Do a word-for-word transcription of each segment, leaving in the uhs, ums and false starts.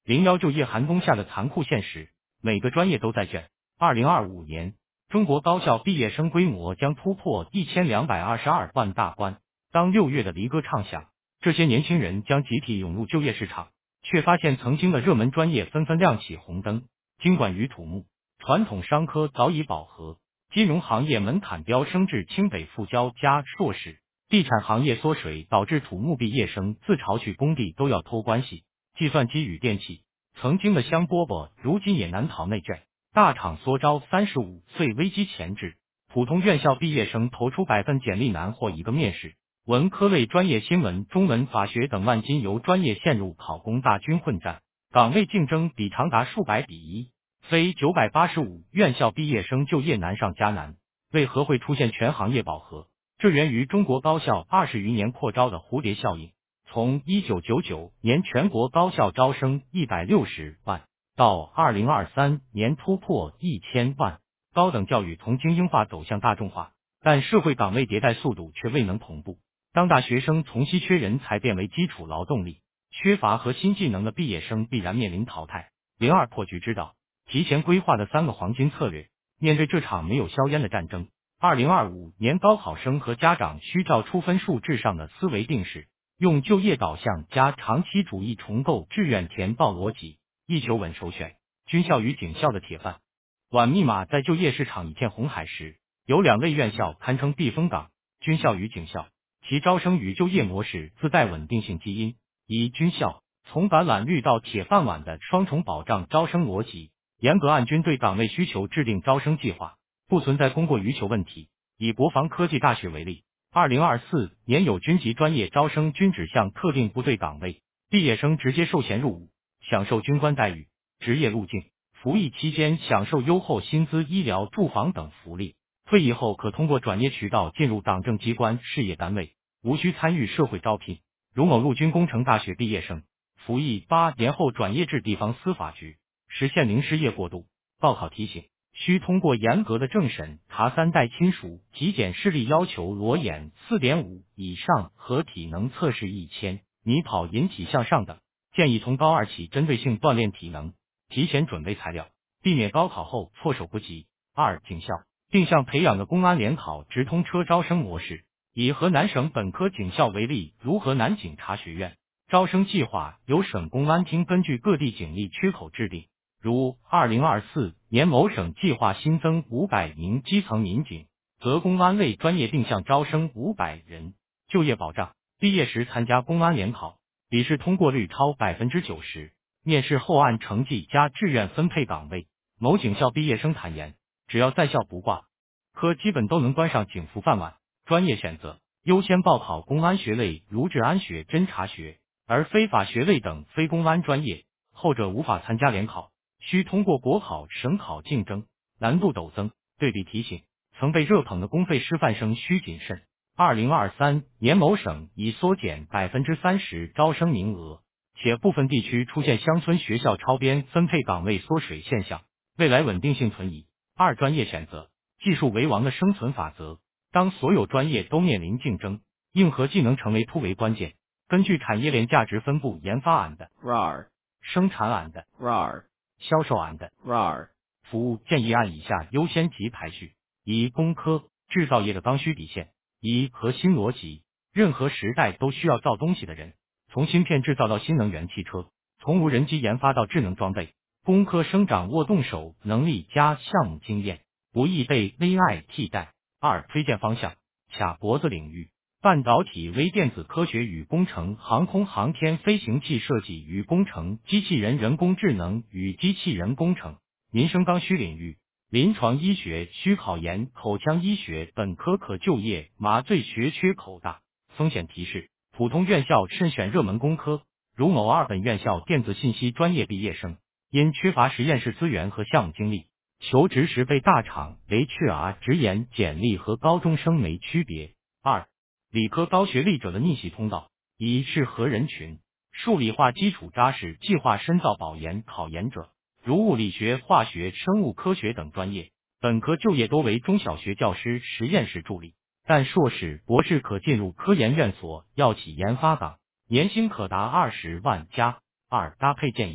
零幺就业寒冬下的残酷现实，每个专业都在卷。二零二五年，中国高校毕业生规模将突破一千两百二十二万大关。当六月的离歌唱响，这些年轻人将集体涌入就业市场，却发现曾经的热门专业纷纷亮起红灯。经管与土木、传统商科早已饱和，金融行业门槛飙升至清北复交加硕士，地产行业缩水导致土木毕业生自嘲去工地都要托关系。计算机与电器，曾经的香饽饽，如今也难逃内卷。大厂缩招三十五岁危机前置，普通院校毕业生投出百份简历难获一个面试。文科类专业新闻、中文、法学等万金油专业陷入考公大军混战，岗位竞争比长达数百比一，非九百八十五院校毕业生就业难上加难。为何会出现全行业饱和？这源于中国高校二十余年扩招的蝴蝶效应。从一九九九年全国高校招生一百六十万，到二零二三年突破一千万，高等教育从精英化走向大众化，但社会岗位迭代速度却未能同步。当大学生从稀缺人才变为基础劳动力，缺乏核心技能的毕业生必然面临淘汰。零二破局之道，提前规划的三个黄金策略。面对这场没有硝烟的战争，二零二五年高考生和家长需照出分数至上的思维定势，用就业导向加长期主义重构志愿填报逻辑，一求稳首选。军校与警校的铁饭碗密码在就业市场一片红海时，有两类院校堪称避风港：军校与警校。其招生与就业模式自带稳定性基因。一、军校从橄榄绿到铁饭碗的双重保障招生逻辑，严格按军队岗位需求制定招生计划，不存在供过于求问题。以国防科技大学为例，二零二四年有军级专业招生均指向特定部队岗位，毕业生直接受衔入伍，享受军官待遇。职业路径，服役期间享受优厚薪资、医疗、住房等福利，退役后可通过转业渠道进入党政机关、事业单位，无需参与社会招聘。如某陆军工程大学毕业生，服役八年后转业至地方司法局，实现零失业过渡。报考提醒，需通过严格的政审、查三代亲属、体检视力要求裸眼 四点五 以上和体能测试一千米跑引体向上等。建议从高二起针对性锻炼体能，提前准备材料，避免高考后措手不及。二、警校定向培养的公安联考直通车招生模式。以河南省本科警校为例，如河南警察学院，招生计划由省公安厅根据各地警力缺口制定。如二零二四年某省计划新增五百名基层民警，则公安类专业定向招生五百人。就业保障，毕业时参加公安联考，笔试通过率超 百分之九十， 面试后按成绩加志愿分配岗位。某警校毕业生坦言，只要在校不挂科，基本都能端上警服饭碗。专业选择，优先报考公安学类如治安学、侦查学，而非法学类等非公安专业，后者无法参加联考，需通过国考、省考竞争，难度陡增。对比提醒，曾被热捧的公费师范生需谨慎。二零二三年某省已缩减 百分之三十 招生名额，且部分地区出现乡村学校超编分配岗位缩水现象，未来稳定性存疑。二、专业选择，技术为王的生存法则。当所有专业都面临竞争，硬核技能成为突围关键。根据产业链价值分布，研发 and R A R 生产 and R A R 销售 and R A R 服务，建议按以下优先级排序：一、工科制造业的刚需底线。一、核心逻辑，任何时代都需要造东西的人，从芯片制造到新能源汽车，从无人机研发到智能装备，工科生掌握动手能力加项目经验，不易被 A I 替代。二、推荐方向，卡脖子领域，半导体、微电子科学与工程、航空航天飞行器设计与工程、机器人人工智能与机器人工程。民生刚需领域，临床医学需考研，口腔医学本科可就业，麻醉学缺口大。风险提示，普通院校慎选热门工科，如某二本院校电子信息专业毕业生，因缺乏实验室资源和项目经历，求职时被大厂 H R 直言简历和高中生没区别。二、理科高学历者的逆袭通道。一、适合人群，数理化基础扎实，计划深造保研考研者，如物理学、化学、生物科学等专业。本科就业多为中小学教师、实验室助理，但硕士、博士可进入科研院所、药企研发岗，年薪可达二十万加。二、搭配建议，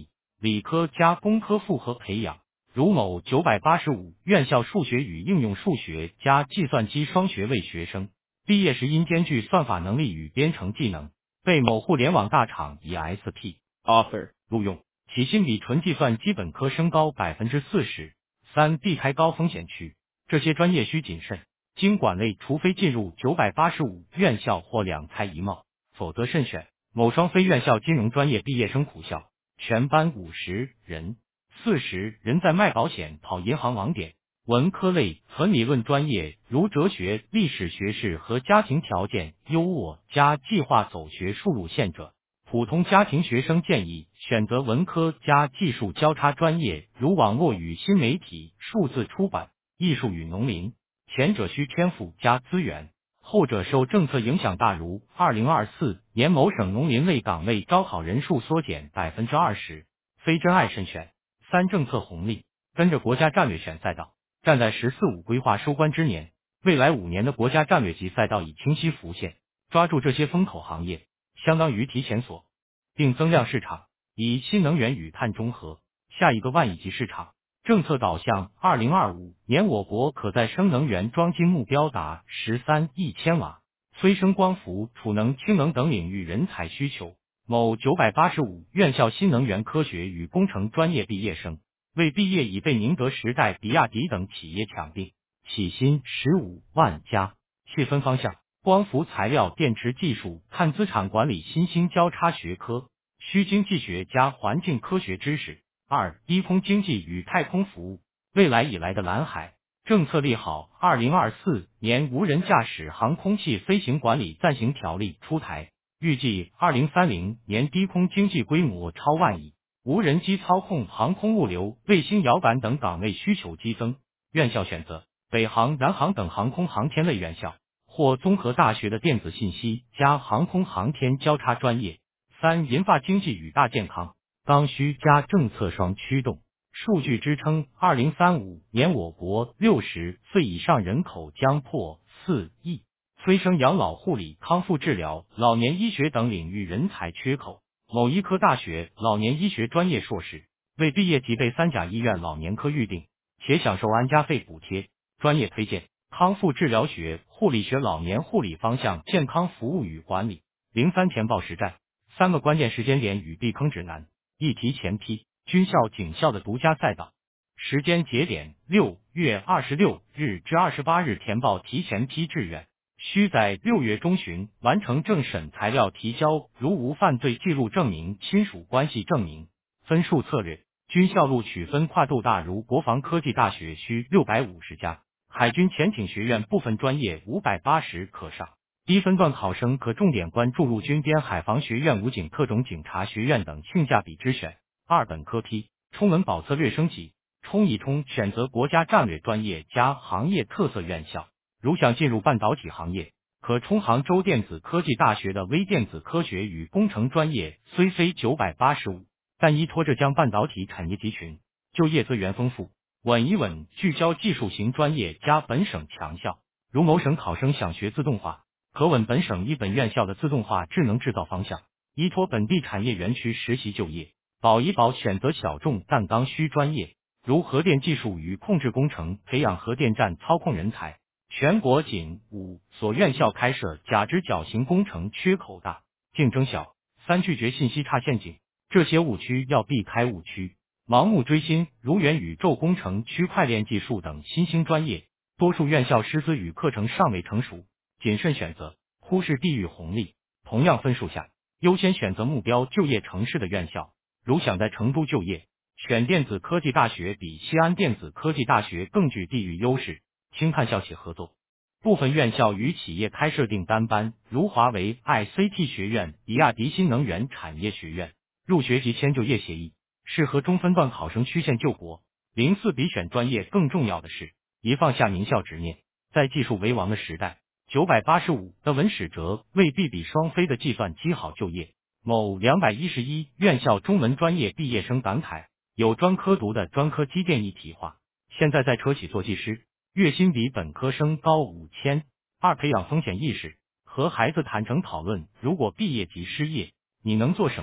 理科加工科复合培养，如某九百八十五院校数学与应用数学加计算机双学位学生，毕业时因兼具算法能力与编程技能，被某互联网大厂以 S P offer 录用，起薪比纯计算基本科生高 百分之四十。三、避开高风险区，这些专业需谨慎，经管类除非进入九百八十五院校或两才一貌，否则慎选。某双非院校金融专业毕业生苦笑，全班五十人，四十人在卖保险、跑银行网点。文科类纯理论专业，如哲学、历史学士和家庭条件优渥加计划走学术路线者，普通家庭学生建议选择文科加技术交叉专业，如网络与新媒体、数字出版、艺术与农林。前者需天赋加资源，后者受政策影响大，如二零二四年某省农林类岗位招考人数缩减 百分之二十， 非真爱慎选。三、政策红利，跟着国家战略选赛道。站在十四五规划收官之年，未来五年的国家战略级赛道已清晰浮现，抓住这些风口行业，相当于提前锁定增量市场，以新能源与碳中和下一个万亿级市场。政策导向，二零二五年我国可再生能源装机目标达十三亿千瓦，催生光伏、储能、氢能等领域人才需求。某九百八十五院校新能源科学与工程专业毕业生，未毕业已被宁德时代、比亚迪等企业抢并，起薪十五万加。细分方向，光伏材料、电池技术、碳资产管理新兴交叉学科，需经济学加环境科学知识。二、低空经济与太空服务，未来以来的蓝海。政策利好，二零二四年无人驾驶航空器飞行管理暂行条例出台，预计二零三零年低空经济规模超万亿，无人机操控、航空物流、卫星遥感等岗位需求激增。院校选择，北航、南航等航空航天类院校，或综合大学的电子信息加航空航天交叉专业。三、银发经济与大健康，刚需加政策双驱动。数据支撑，二零三五年我国六十岁以上人口将破四亿，催生养老护理、康复治疗、老年医学等领域人才缺口。某医科大学老年医学专业硕士，未毕业即被三甲医院老年科预定，且享受安家费补贴。专业推荐，康复治疗学、护理学、老年护理方向、健康服务与管理。零三填报实战，三个关键时间点与避坑指南。议题前批，军校警校的独家赛道。时间节点，六月二十六日至二十八日填报提前批志愿，需在六月中旬完成政审材料提交，如无犯罪记录证明、亲属关系证明。分数策略，军校录取分跨度大，如国防科技大学需六百五十家，海军潜艇学院部分专业五百八十可上。低分段考生可重点关注陆军边海防学院、武警特种警察学院等性价比之选。二、本科批，冲文保策略升级，冲一冲选择国家战略专业加行业特色院校。如想进入半导体行业，可冲杭州电子科技大学的微电子科学与工程专业，虽非九百八十五，但依托浙江半导体产业集群，就业资源丰富，稳一稳，聚焦技术型专业加本省强校。如某省考生想学自动化，可稳本省一本院校的自动化智能制造方向，依托本地产业园区实习就业，保一保选择小众但刚需专业，如核电技术与控制工程，培养核电站操控人才。全国仅五所院校开设假直角型工程，缺口大，竞争小。三、拒绝信息差陷阱，这些误区要避开误区，盲目追新，如元宇宙工程、区块链技术等新兴专业，多数院校师资与课程尚未成熟，谨慎选择，忽视地域红利。同样分数下，优先选择目标就业城市的院校，如想在成都就业，选电子科技大学比西安电子科技大学更具地域优势。轻探校企合作，部分院校与企业开设订单班，如华为 I C T 学院、比亚迪新能源产业学院，入学即签就业协议，适合中分段考生曲线救国。零四比选专业更重要的是，一放下名校执念，在技术为王的时代，九百八十五的文史哲未必比双非的计算机好就业。某两百一十一院校中文专业毕业生感慨，有专科读的专科机电一体化，现在在车企做技师，月薪比本科生高五千。二、培养风险意识，和孩子坦诚讨论，如果毕业即失业，你能做什么？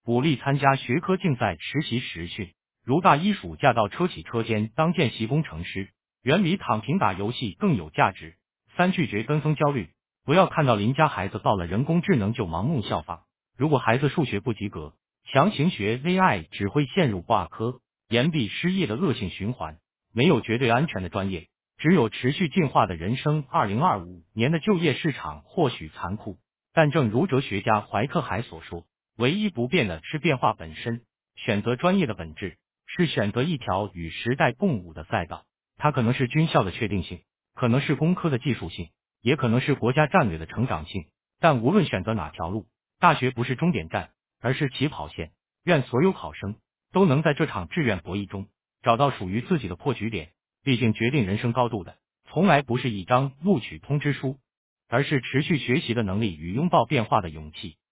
鼓励参加学科竞赛实习实训，如大一暑假到车企车间当见习工程师，远比躺平打游戏更有价值。三、拒绝跟风焦虑，不要看到邻家孩子到了人工智能就盲目效仿。如果孩子数学不及格，强行学 A I 只会陷入挂科、延毕、失业的恶性循环。没有绝对安全的专业，只有持续进化的人生。二零二五年的就业市场或许残酷，但正如哲学家怀克海所说，唯一不变的是变化本身。选择专业的本质是选择一条与时代共舞的赛道，它可能是军校的确定性，可能是工科的技术性，也可能是国家战略的成长性。但无论选择哪条路，大学不是终点站，而是起跑线。愿所有考生都能在这场志愿博弈中找到属于自己的破局点。毕竟决定人生高度的，从来不是一张录取通知书，而是持续学习的能力与拥抱变化的勇气。